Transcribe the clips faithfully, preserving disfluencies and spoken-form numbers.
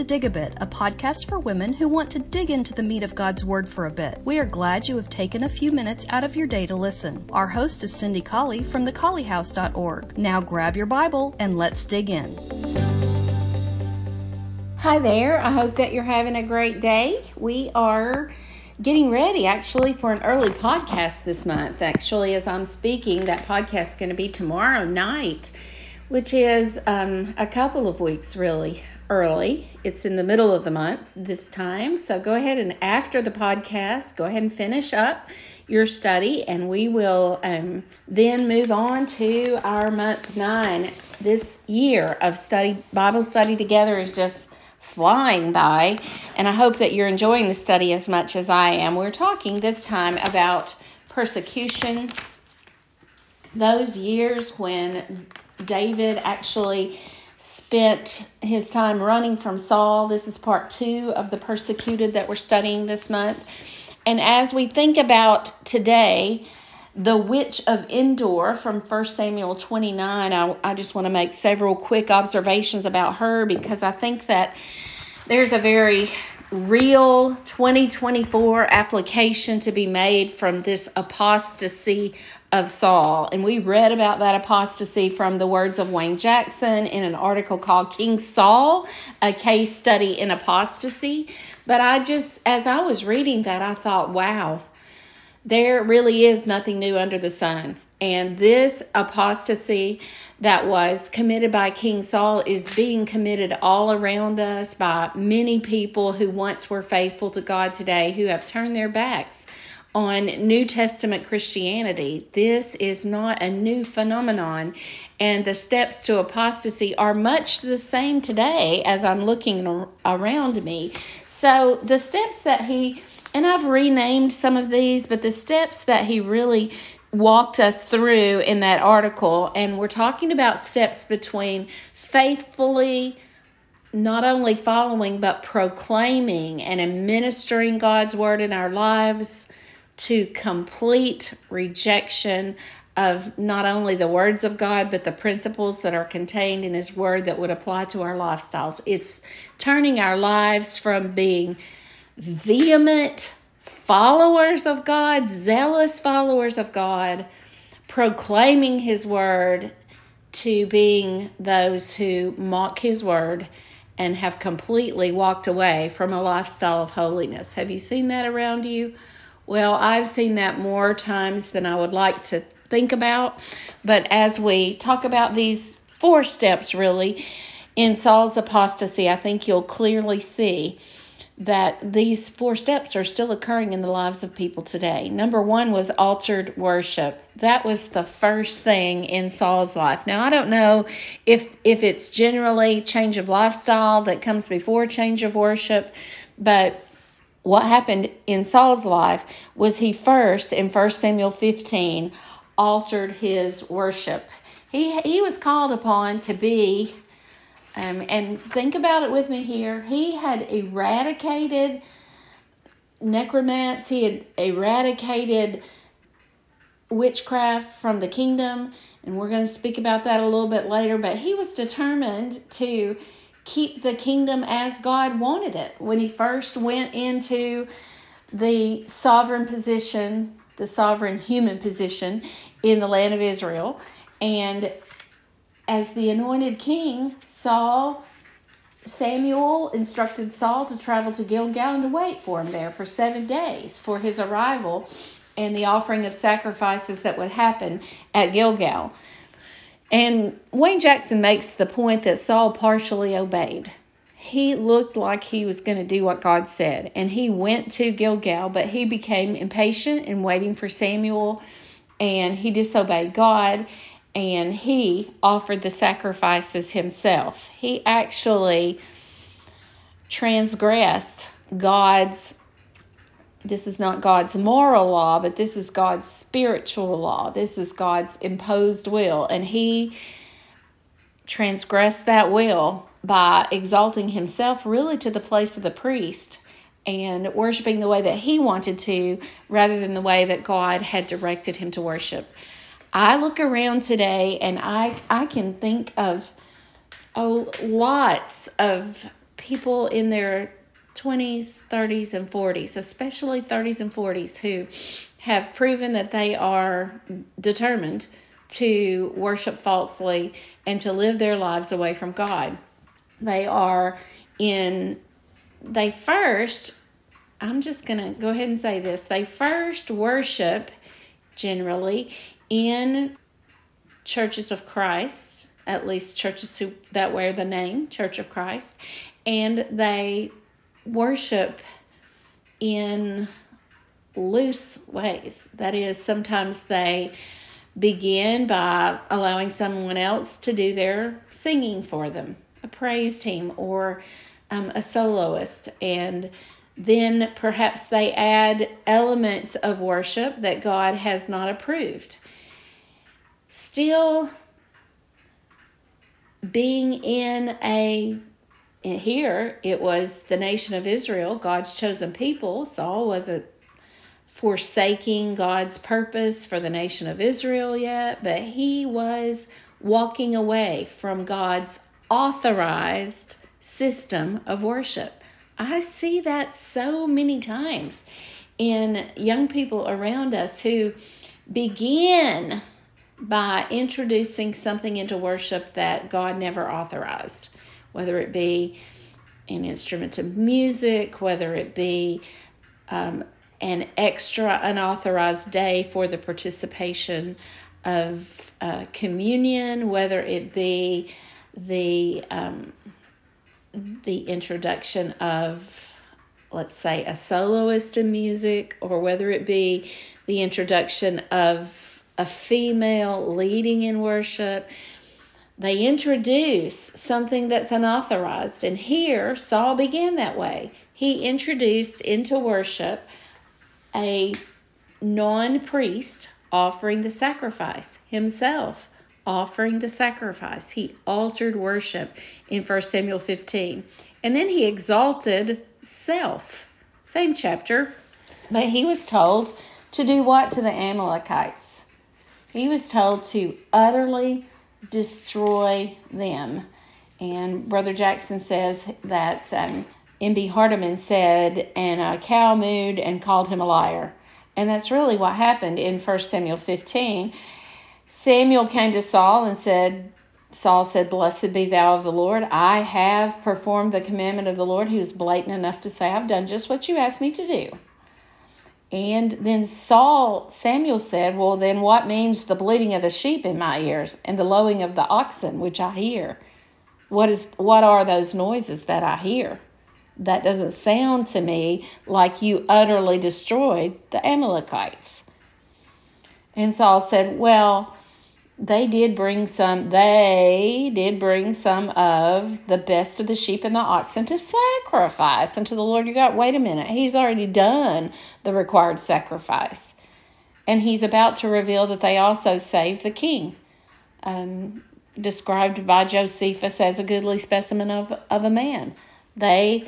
Dig a Bit, a podcast for women who want to dig into the meat of God's Word for a bit. We are glad you have taken a few minutes out of your day to listen. Our host is Cindy Colley from the colley house dot org. Now grab your Bible and let's dig in. Hi there. I hope that you're having a great day. We are getting ready actually for an early podcast this month. Actually, as I'm speaking, that podcast is going to be tomorrow night, which is um, a couple of weeks really early. It's in the middle of the month this time. So go ahead and after the podcast, go ahead and finish up your study, and we will um, then move on to our month nine. This year of study, Bible study together is just flying by, and I hope that you're enjoying the study as much as I am. We're talking this time about persecution, those years when David actually spent his time running from Saul. This is part two of the persecuted that we're studying this month. And as we think about today, the witch of Endor from First Samuel twenty-nine, I, I just want to make several quick observations about her because I think that there's a very real twenty twenty-four application to be made from this apostasy of Saul. And we read about that apostasy from the words of Wayne Jackson in an article called King Saul, a case study in apostasy. But I just, as I was reading that, I thought, wow, there really is nothing new under the sun. And this apostasy that was committed by King Saul is being committed all around us by many people who once were faithful to God today, who have turned their backs on New Testament Christianity. This is not a new phenomenon, and the steps to apostasy are much the same today as I'm looking around me. So the steps that he, and I've renamed some of these, but the steps that he really walked us through in that article, and we're talking about steps between faithfully not only following but proclaiming and administering God's word in our lives, to complete rejection of not only the words of God, but the principles that are contained in His Word that would apply to our lifestyles. It's turning our lives from being vehement followers of God, zealous followers of God, proclaiming His Word, to being those who mock His Word and have completely walked away from a lifestyle of holiness. Have you seen that around you? Well, I've seen that more times than I would like to think about. But as we talk about these four steps, really, in Saul's apostasy, I think you'll clearly see that these four steps are still occurring in the lives of people today. Number one was altered worship. That was the first thing in Saul's life. Now, I don't know if, if it's generally change of lifestyle that comes before change of worship, but what happened in Saul's life was he first, in First Samuel fifteen, altered his worship. He he was called upon to be, um, and think about it with me here, he had eradicated necromancy, he had eradicated witchcraft from the kingdom, and we're going to speak about that a little bit later, but he was determined to keep the kingdom as God wanted it. When he first went into the sovereign position, the sovereign human position in the land of Israel, and as the anointed king, Saul, Samuel instructed Saul to travel to Gilgal and to wait for him there for seven days for his arrival and the offering of sacrifices that would happen at Gilgal. And Wayne Jackson makes the point that Saul partially obeyed. He looked like he was going to do what God said, and he went to Gilgal, but he became impatient in waiting for Samuel, and he disobeyed God, and he offered the sacrifices himself. He actually transgressed God's This is not God's moral law, but this is God's spiritual law. This is God's imposed will. And he transgressed that will by exalting himself really to the place of the priest and worshiping the way that he wanted to rather than the way that God had directed him to worship. I look around today and I, I can think of oh, lots of people in their twenties, thirties, and forties, especially thirties and forties, who have proven that they are determined to worship falsely and to live their lives away from God. They are in, they first, I'm just going to go ahead and say this, they first worship generally in churches of Christ, at least churches who that wear the name Church of Christ, and they worship in loose ways. That is, sometimes they begin by allowing someone else to do their singing for them, a praise team or um, a soloist, and then perhaps they add elements of worship that God has not approved. Still being in a, here it was the nation of Israel, God's chosen people. Saul wasn't forsaking God's purpose for the nation of Israel yet, but he was walking away from God's authorized system of worship. I see that so many times in young people around us who begin by introducing something into worship that God never authorized, whether it be an instrument of music, whether it be um, an extra unauthorized day for the participation of uh, communion, whether it be the um, the introduction of, let's say, a soloist in music, or whether it be the introduction of a female leading in worship. They introduce something that's unauthorized. And here, Saul began that way. He introduced into worship a non-priest offering the sacrifice, himself offering the sacrifice. He altered worship in First Samuel fifteen. And then he exalted self. Same chapter. But he was told to do what to the Amalekites? He was told to utterly destroy them. And Brother Jackson says that um, M B Hardeman said, and a cow mooed and called him a liar. And that's really what happened in First Samuel fifteen. Samuel came to Saul and said, Saul said, "Blessed be thou of the Lord. I have performed the commandment of the Lord." He was blatant enough to say, "I've done just what you asked me to do." And then Saul, Samuel said, "Well, then what means the bleating of the sheep in my ears and the lowing of the oxen, which I hear? What is, what are those noises that I hear? That doesn't sound to me like you utterly destroyed the Amalekites." And Saul said, "Well, they did bring some, they did bring some of the best of the sheep and the oxen to sacrifice unto the Lord your God." Wait a minute. He's already done the required sacrifice. And he's about to reveal that they also saved the king, um, described by Josephus as a goodly specimen of, of a man. They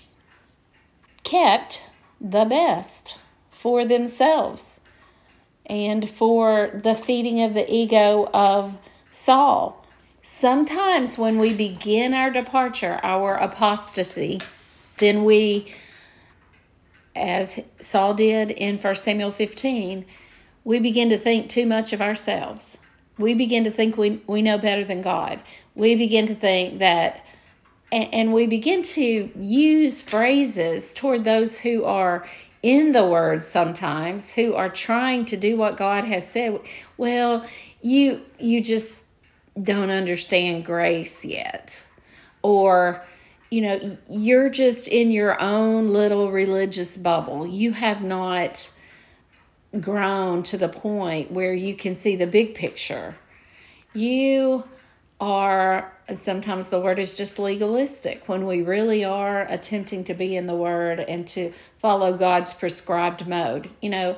kept the best for themselves and for the feeding of the ego of Saul. Sometimes when we begin our departure, our apostasy, then we, as Saul did in First Samuel fifteen, we begin to think too much of ourselves. We begin to think we, we know better than God. We begin to think that, and, and we begin to use phrases toward those who are in the Word sometimes, who are trying to do what God has said. Well, you you just don't understand grace yet. Or, you know, you're just in your own little religious bubble. You have not grown to the point where you can see the big picture. You are, sometimes the word is just legalistic, when we really are attempting to be in the Word and to follow God's prescribed mode. You know,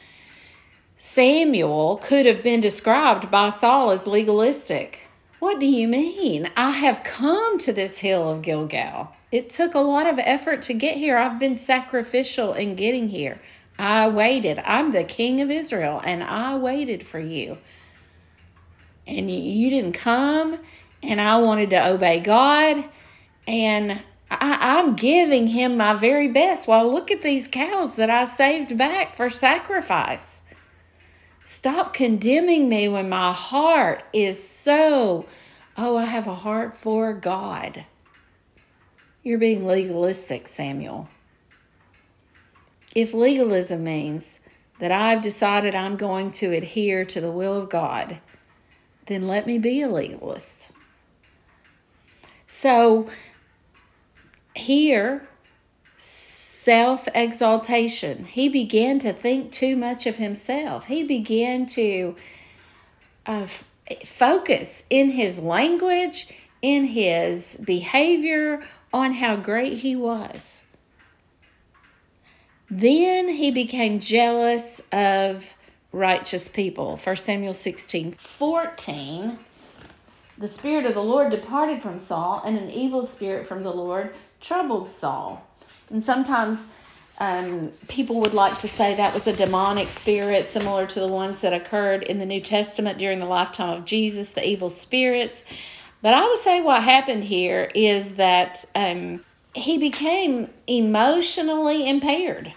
Samuel could have been described by Saul as legalistic. What do you mean? I have come to this hill of Gilgal. It took a lot of effort to get here. I've been sacrificial in getting here. I waited. I'm the king of Israel, and I waited for you. And you didn't come, and I wanted to obey God, and I, I'm giving him my very best. Well, look at these cows that I saved back for sacrifice. Stop condemning me when my heart is so, oh, I have a heart for God. You're being legalistic, Samuel. If legalism means that I've decided I'm going to adhere to the will of God, then let me be a legalist. So here, self-exaltation. He began to think too much of himself. He began to uh, f- focus in his language, in his behavior, on how great he was. Then he became jealous of righteous people. First Samuel sixteen fourteen. The Spirit of the Lord departed from Saul, and an evil spirit from the Lord troubled Saul. And sometimes um, people would like to say that was a demonic spirit, similar to the ones that occurred in the New Testament during the lifetime of Jesus, the evil spirits. But I would say what happened here is that um, he became emotionally impaired.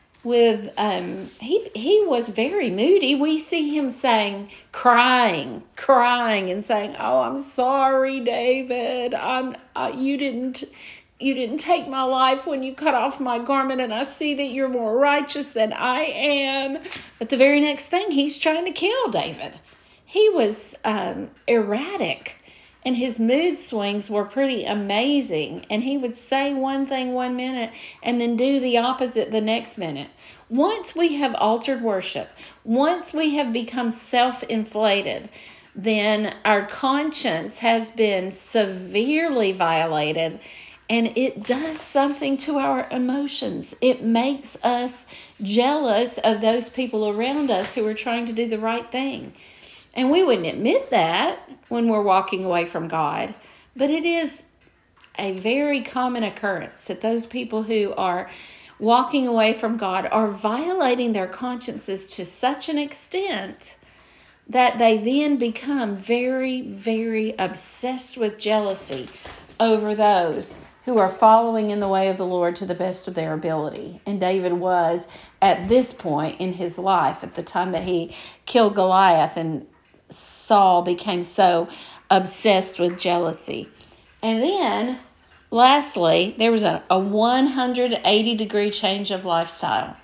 With um, he he was very moody. We see him saying, crying, crying, and saying, "Oh, I'm sorry, David. I'm uh, you didn't you didn't take my life when you cut off my garment, and I see that you're more righteous than I am." But the very next thing, he's trying to kill David. He was um, erratic. And his mood swings were pretty amazing. And he would say one thing one minute and then do the opposite the next minute. Once we have altered worship, once we have become self-inflated, then our conscience has been severely violated. And it does something to our emotions. It makes us jealous of those people around us who are trying to do the right thing. And we wouldn't admit that when we're walking away from God. But it is a very common occurrence that those people who are walking away from God are violating their consciences to such an extent that they then become very, very obsessed with jealousy over those who are following in the way of the Lord to the best of their ability. And David was at this point in his life, at the time that he killed Goliath, and Saul became so obsessed with jealousy. And then, lastly, there was a, a one hundred eighty degree change of lifestyle.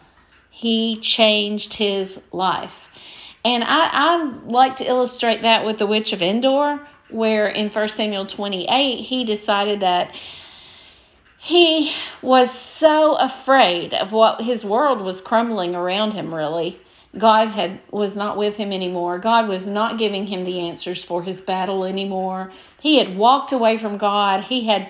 He changed his life. And I, I like to illustrate that with the witch of Endor, where in First Samuel twenty-eight, he decided that he was so afraid of what his world was crumbling around him, really. God had was not with him anymore. God was not giving him the answers for his battle anymore. He had walked away from God. He had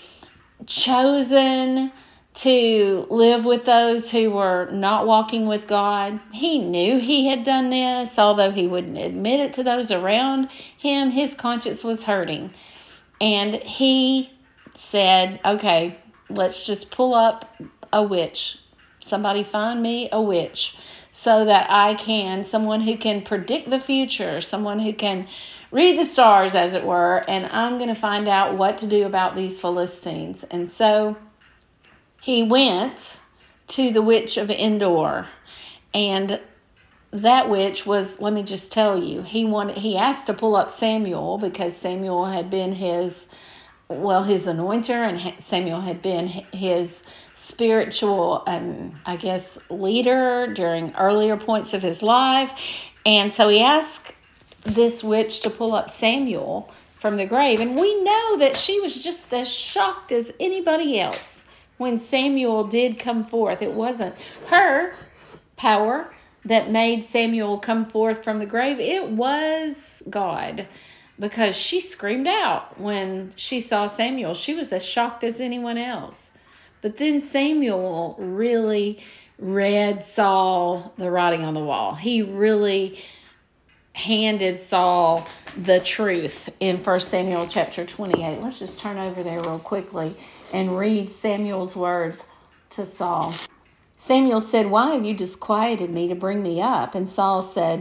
chosen to live with those who were not walking with God. He knew he had done this, although he wouldn't admit it to those around him. His conscience was hurting. And he said, okay, let's just pull up a witch. Somebody find me a witch, so that I can, someone who can predict the future, someone who can read the stars, as it were, and I'm going to find out what to do about these Philistines. And so he went to the witch of Endor, and that witch was, let me just tell you, he wanted, he asked to pull up Samuel because Samuel had been his, well, his anointer, and Samuel had been his spiritual, um, I guess, leader during earlier points of his life. And so he asked this witch to pull up Samuel from the grave. And we know that she was just as shocked as anybody else when Samuel did come forth. It wasn't her power that made Samuel come forth from the grave. It was God, because she screamed out when she saw Samuel. She was as shocked as anyone else. But then Samuel really read Saul the writing on the wall. He really handed Saul the truth in First Samuel chapter twenty-eight. Let's just turn over there real quickly and read Samuel's words to Saul. Samuel said, "Why have you disquieted me to bring me up?" And Saul said,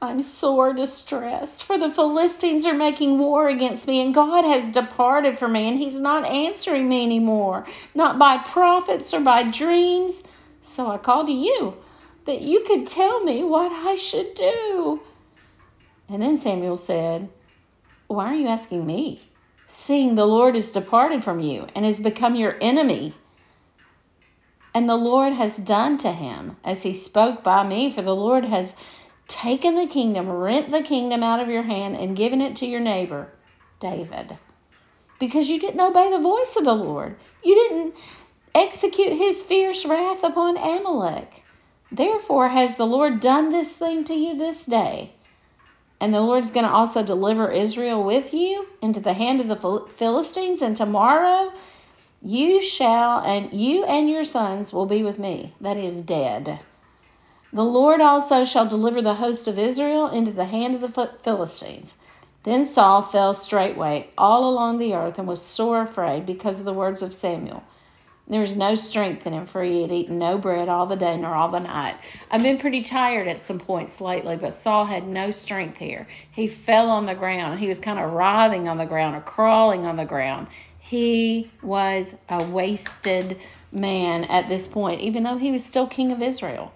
I'm sore distressed, for the Philistines are making war against me, and God has departed from me, and he's not answering me anymore, not by prophets or by dreams. So I called to you, that you could tell me what I should do. And then Samuel said, why are you asking me, seeing the Lord is departed from you and has become your enemy? And the Lord has done to him as he spoke by me, for the Lord has taken the kingdom, rent the kingdom out of your hand, and given it to your neighbor, David. Because you didn't obey the voice of the Lord. You didn't execute his fierce wrath upon Amalek. Therefore has the Lord done this thing to you this day. And the Lord's going to also deliver Israel with you into the hand of the Philistines. And tomorrow you shall, and you and your sons will be with me. That is dead. The Lord also shall deliver the host of Israel into the hand of the Philistines. Then Saul fell straightway all along the earth and was sore afraid because of the words of Samuel. There was no strength in him, for he had eaten no bread all the day nor all the night. I've been pretty tired at some points lately, but Saul had no strength here. He fell on the ground. He was kind of writhing on the ground or crawling on the ground. He was a wasted man at this point, even though he was still king of Israel.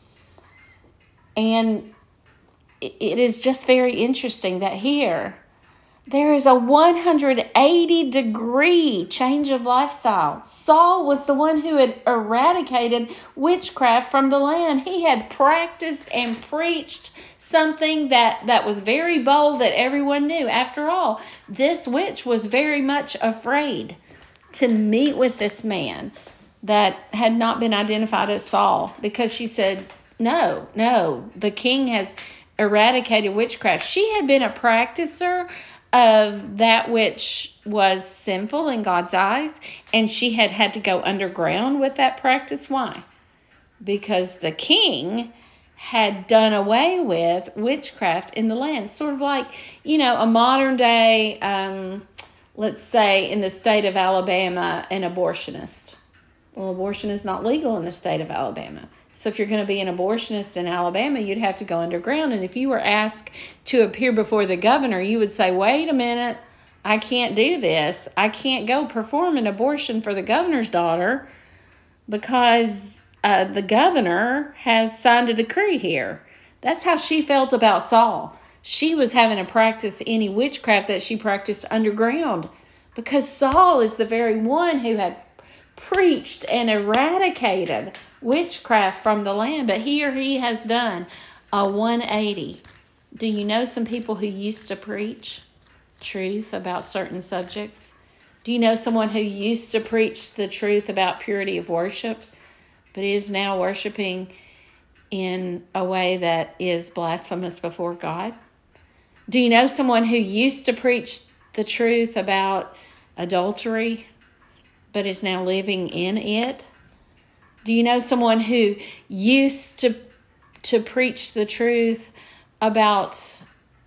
And it is just very interesting that here there is a one hundred eighty degree change of lifestyle. Saul was the one who had eradicated witchcraft from the land. He had practiced and preached something that, that was very bold that everyone knew. After all, this witch was very much afraid to meet with this man that had not been identified as Saul, because she said, no, no, the king has eradicated witchcraft. She had been a practicer of that which was sinful in God's eyes, and she had had to go underground with that practice. Why? Because the king had done away with witchcraft in the land. Sort of like, you know, a modern day, um, let's say in the state of Alabama, an abortionist. Well, abortion is not legal in the state of Alabama. So if you're going to be an abortionist in Alabama, you'd have to go underground. And if you were asked to appear before the governor, you would say, wait a minute, I can't do this. I can't go perform an abortion for the governor's daughter because uh, the governor has signed a decree here. That's how she felt about Saul. She was having to practice any witchcraft that she practiced underground, because Saul is the very one who had preached and eradicated witchcraft from the land. But here he has done a one eighty. Do you know some people who used to preach truth about certain subjects? Do you know someone who used to preach the truth about purity of worship, but is now worshiping in a way that is blasphemous before God? Do you know someone who used to preach the truth about adultery, but is now living in it? Do you know someone who used to to preach the truth about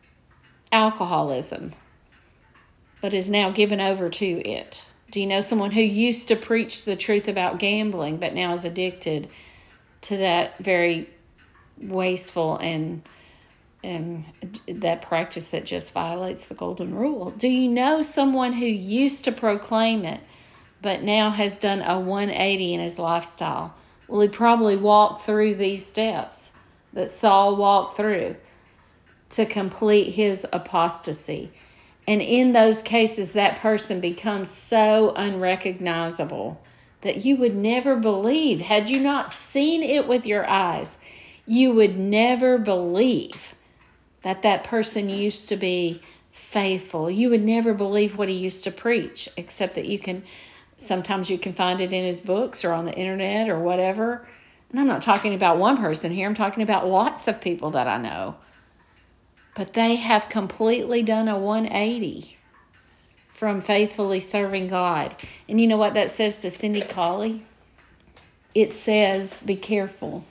alcoholism, but is now given over to it? Do you know someone who used to preach the truth about gambling, but now is addicted to that very wasteful and and that practice that just violates the golden rule? Do you know someone who used to proclaim it, but now has done a one eighty in his lifestyle? Well, he probably walked through these steps that Saul walked through to complete his apostasy. And in those cases, that person becomes so unrecognizable that you would never believe. Had you not seen it with your eyes, you would never believe that that person used to be faithful. You would never believe what he used to preach, except that you can... Sometimes you can find it in his books or on the internet or whatever. And I'm not talking about one person here. I'm talking about lots of people that I know. But they have completely done a one eighty from faithfully serving God. And you know what that says to Cindy Colley? It says, be careful.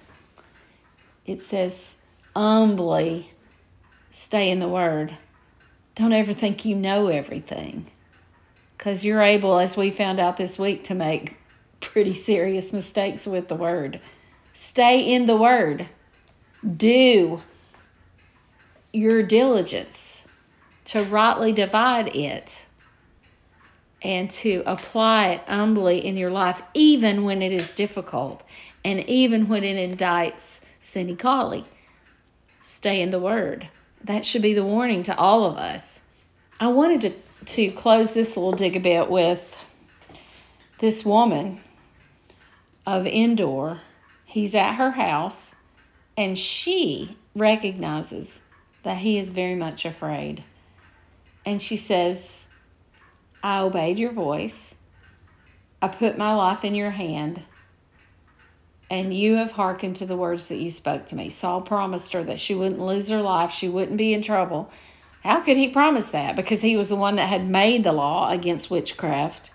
It says, humbly stay in the Word. Don't ever think you know everything. Because you're able, as we found out this week, to make pretty serious mistakes with the Word. Stay in the Word. Do. your diligence to rightly divide it and to apply it humbly in your life, even when it is difficult and even when it indicts Cindy Colley. Stay in the Word. That should be the warning to all of us. I wanted to, to close this little dig a bit with this woman of Endor. He's at her house, and she recognizes that he is very much afraid. And she says, I obeyed your voice. I put my life in your hand, and you have hearkened to the words that you spoke to me. Saul promised her that she wouldn't lose her life. She wouldn't be in trouble. How could he promise that? Because he was the one that had made the law against witchcraft.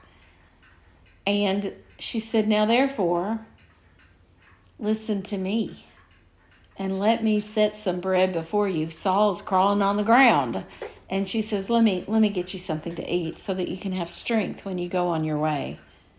And she said, now therefore, listen to me and let me set some bread before you. Saul's crawling on the ground. And she says, let me, let me get you something to eat so that you can have strength when you go on your way.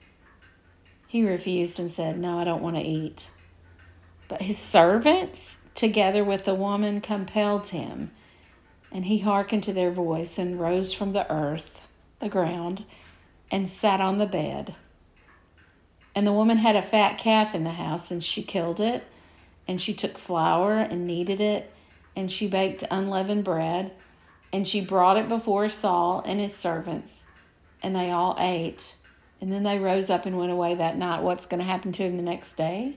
He refused and said, no, I don't want to eat. But his servants, together with the woman, compelled him. And he hearkened to their voice and rose from the earth, the ground, and sat on the bed. And the woman had a fat calf in the house, and she killed it. And she took flour and kneaded it, and she baked unleavened bread. And she brought it before Saul and his servants, and they all ate. And then they rose up and went away that night. What's going to happen to him the next day?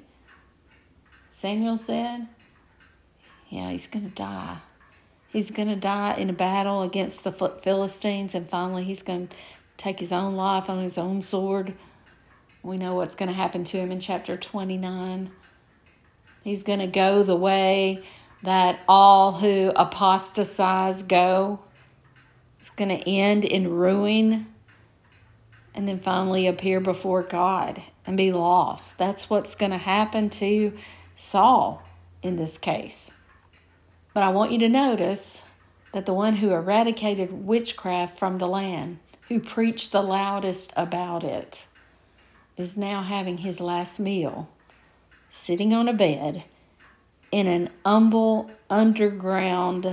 Samuel said, yeah, he's going to die. He's going to die in a battle against the Philistines, and finally he's going to take his own life on his own sword. We know what's going to happen to him in chapter twenty-nine. He's going to go the way that all who apostatize go. It's going to end in ruin and then finally appear before God and be lost. That's what's going to happen to Saul in this case. But I want you to notice that the one who eradicated witchcraft from the land, who preached the loudest about it, is now having his last meal, sitting on a bed in an humble underground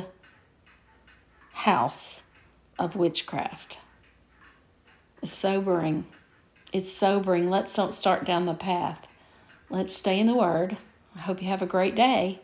house of witchcraft. It's sobering. It's sobering. Let's don't start down the path. Let's stay in the Word. I hope you have a great day.